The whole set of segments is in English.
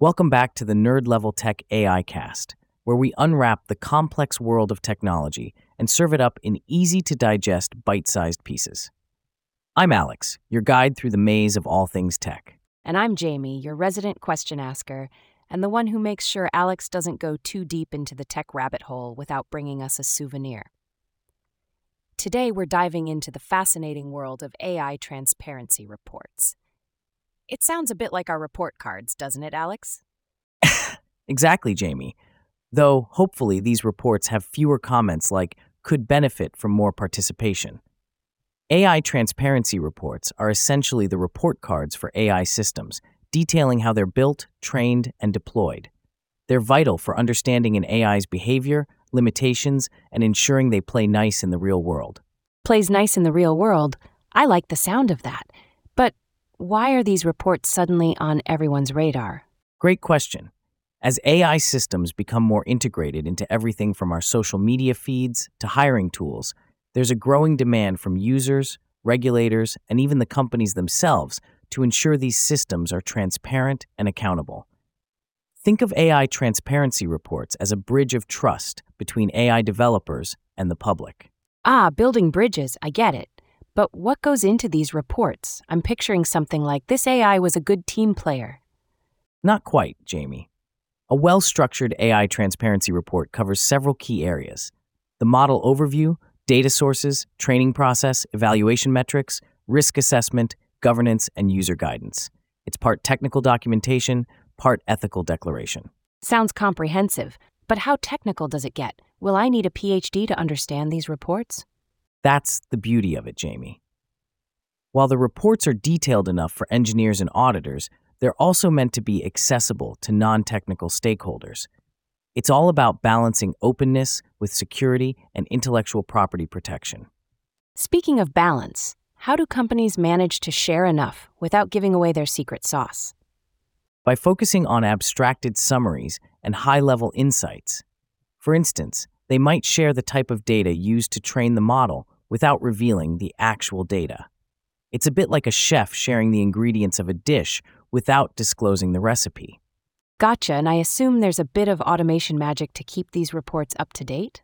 Welcome back to the Nerd Level Tech AI Cast, where we unwrap the complex world of technology and serve it up in easy-to-digest, bite-sized pieces. I'm Alex, your guide through the maze of all things tech. And I'm Jamie, your resident question asker, and the one who makes sure Alex doesn't go too deep into the tech rabbit hole without bringing us a souvenir. Today, we're diving into the fascinating world of AI transparency reports. It sounds a bit like our report cards, doesn't it, Alex? Exactly, Jamie. Though, hopefully, these reports have fewer comments like, could benefit from more participation. AI transparency reports are essentially the report cards for AI systems, detailing how they're built, trained, and deployed. They're vital for understanding an AI's behavior, limitations, and ensuring they play nice in the real world. Plays nice in the real world. I like the sound of that. But why are these reports suddenly on everyone's radar? Great question. As AI systems become more integrated into everything from our social media feeds to hiring tools, there's a growing demand from users, regulators, and even the companies themselves to ensure these systems are transparent and accountable. Think of AI transparency reports as a bridge of trust between AI developers and the public. Building bridges, I get it. But what goes into these reports? I'm picturing something like, this AI was a good team player. Not quite, Jamie. A well-structured AI transparency report covers several key areas: the model overview, data sources, training process, evaluation metrics, risk assessment, governance, and user guidance. It's part technical documentation, part ethical declaration. Sounds comprehensive, but how technical does it get? Will I need a PhD to understand these reports? That's the beauty of it, Jamie. While the reports are detailed enough for engineers and auditors, they're also meant to be accessible to non-technical stakeholders. It's all about balancing openness with security and intellectual property protection. Speaking of balance, how do companies manage to share enough without giving away their secret sauce? By focusing on abstracted summaries and high-level insights. For instance, they might share the type of data used to train the model without revealing the actual data. It's a bit like a chef sharing the ingredients of a dish without disclosing the recipe. Gotcha, and I assume there's a bit of automation magic to keep these reports up to date?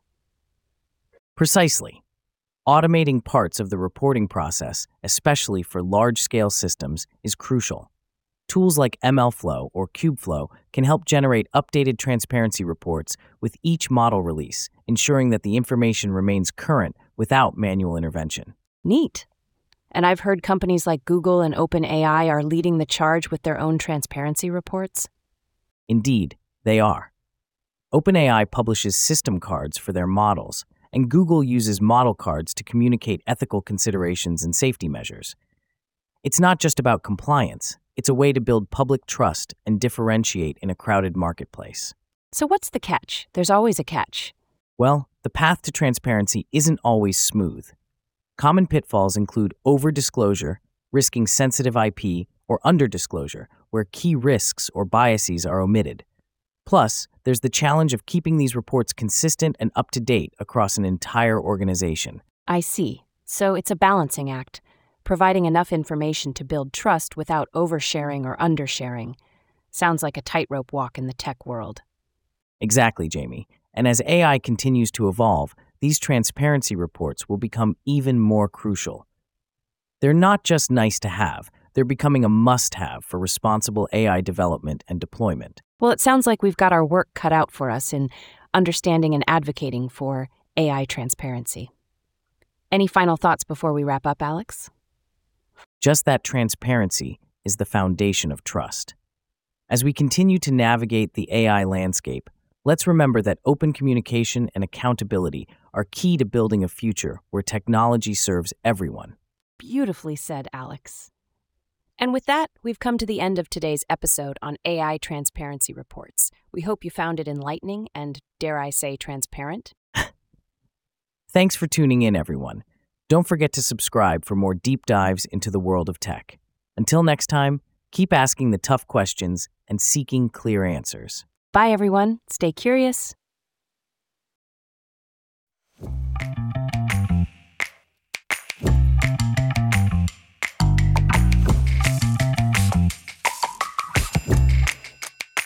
Precisely. Automating parts of the reporting process, especially for large-scale systems, is crucial. Tools like MLflow or Kubeflow can help generate updated transparency reports with each model release, ensuring that the information remains current without manual intervention. Neat. And I've heard companies like Google and OpenAI are leading the charge with their own transparency reports. Indeed, they are. OpenAI publishes system cards for their models, and Google uses model cards to communicate ethical considerations and safety measures. It's not just about compliance. It's a way to build public trust and differentiate in a crowded marketplace. So what's the catch? There's always a catch. Well, the path to transparency isn't always smooth. Common pitfalls include over-disclosure, risking sensitive IP, or under-disclosure, where key risks or biases are omitted. Plus, there's the challenge of keeping these reports consistent and up-to-date across an entire organization. I see. So it's a balancing act, providing enough information to build trust without oversharing or undersharing. Sounds like a tightrope walk in the tech world. Exactly, Jamie. And as AI continues to evolve, these transparency reports will become even more crucial. They're not just nice to have, they're becoming a must-have for responsible AI development and deployment. Well, it sounds like we've got our work cut out for us in understanding and advocating for AI transparency. Any final thoughts before we wrap up, Alex? Just that transparency is the foundation of trust. As we continue to navigate the AI landscape, let's remember that open communication and accountability are key to building a future where technology serves everyone. Beautifully said, Alex. And with that, we've come to the end of today's episode on AI transparency reports. We hope you found it enlightening and, dare I say, transparent. Thanks for tuning in, everyone. Don't forget to subscribe for more deep dives into the world of tech. Until next time, keep asking the tough questions and seeking clear answers. Bye, everyone. Stay curious.